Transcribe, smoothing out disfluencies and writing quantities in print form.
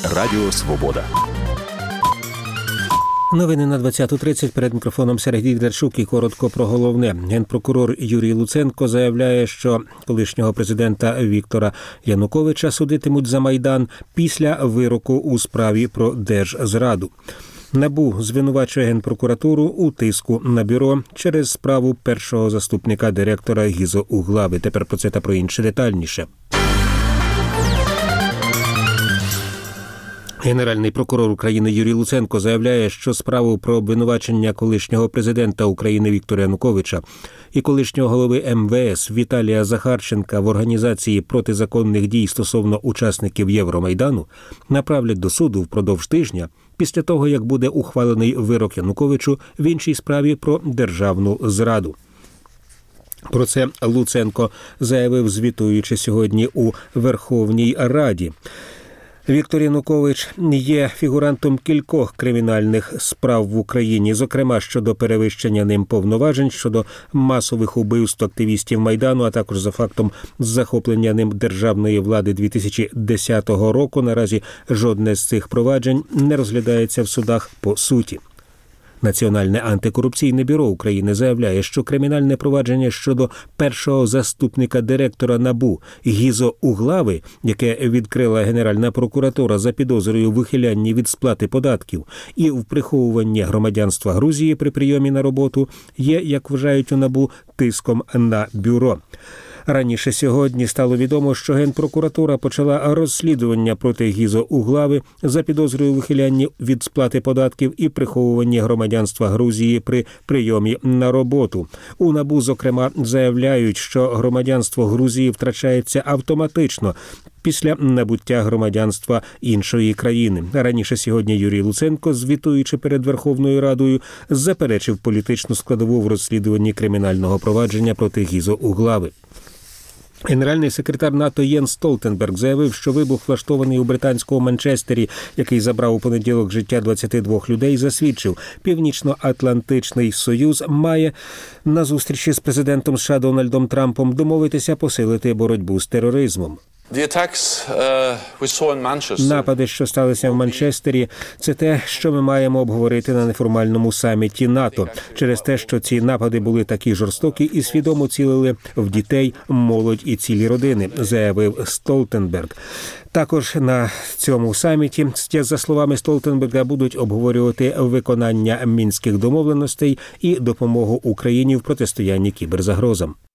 Радіо Свобода. Новини на 20:30. Перед мікрофоном Сергій Дерчук і коротко про головне. Генпрокурор Юрій Луценко заявляє, що колишнього президента Віктора Януковича судитимуть за Майдан після вироку у справі про держзраду. НАБУ звинувачує Генпрокуратуру у тиску на бюро через справу першого заступника директора Гізо Углави. Тепер про це та про інше детальніше. Генеральний прокурор України Юрій Луценко заявляє, що справу про обвинувачення колишнього президента України Віктора Януковича і колишнього голови МВС Віталія Захарченка в організації протизаконних дій стосовно учасників Євромайдану направлять до суду впродовж тижня після того, як буде ухвалений вирок Януковичу в іншій справі про державну зраду. Про це Луценко заявив, звітуючи сьогодні у Верховній Раді. Віктор Янукович є фігурантом кількох кримінальних справ в Україні, зокрема щодо перевищення ним повноважень, щодо масових убивств активістів Майдану, а також за фактом захоплення ним державної влади 2010 року. Наразі жодне з цих проваджень не розглядається в судах по суті. Національне антикорупційне бюро України заявляє, що кримінальне провадження щодо першого заступника директора НАБУ Гізо Углави, яке відкрила Генеральна прокуратура за підозрою вихилянні від сплати податків і в приховуванні громадянства Грузії при прийомі на роботу, є, як вважають у НАБУ, тиском на бюро. Раніше сьогодні стало відомо, що Генпрокуратура почала розслідування проти Гізо Углави за підозрою вихиляння від сплати податків і приховуванні громадянства Грузії при прийомі на роботу. У НАБУ, зокрема, заявляють, що громадянство Грузії втрачається автоматично після набуття громадянства іншої країни. Раніше сьогодні Юрій Луценко, звітуючи перед Верховною Радою, заперечив політичну складову в розслідуванні кримінального провадження проти Гізо Углави. Генеральний секретар НАТО Єнс Столтенберг заявив, що вибух, влаштований у британському Манчестері, який забрав у понеділок життя 22 людей, засвідчив, Північно-Атлантичний Союз має на зустрічі з президентом США Дональдом Трампом домовитися посилити боротьбу з тероризмом. Напади, що сталися в Манчестері, це те, що ми маємо обговорити на неформальному саміті НАТО. Через те, що ці напади були такі жорстокі і свідомо цілили в дітей, молодь і цілі родини, заявив Столтенберг. Також на цьому саміті, за словами Столтенберга, будуть обговорювати виконання мінських домовленостей і допомогу Україні в протистоянні кіберзагрозам.